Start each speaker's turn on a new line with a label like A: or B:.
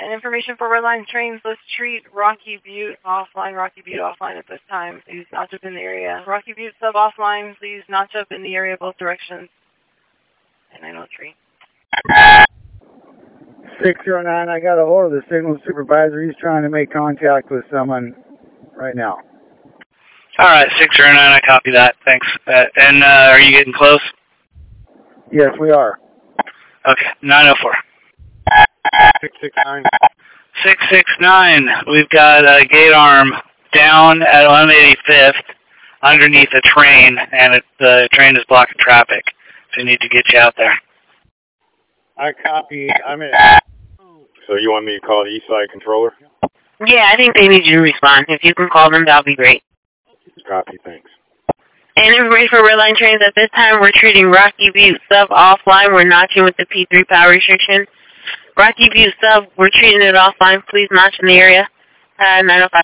A: And information for Redline trains, let's treat Rocky Butte offline at this time. Please notch up in the area. Rocky Butte sub offline, please notch up in the area both directions. And 903.
B: 609, I got a hold of the signal supervisor. He's trying to make contact with someone right now.
C: All right, 609, I copy that. Thanks. And are you getting close?
B: Yes, we are.
C: Okay, 904.
D: 669.
C: 669, we've got a gate arm down at 185th underneath a train, and the train is blocking traffic. So we need to get you out there.
D: I copy. I'm in. So you want me to call the East Side controller?
E: Yeah, I think they need you to respond. If you can call them, that'll be great.
D: Copy, thanks.
E: And information for Redline trains, at this time we're treating Rocky Butte sub offline. We're notching with the P3 power restriction. Rocky Butte sub, we're treating it offline. Please notch in the area. 905.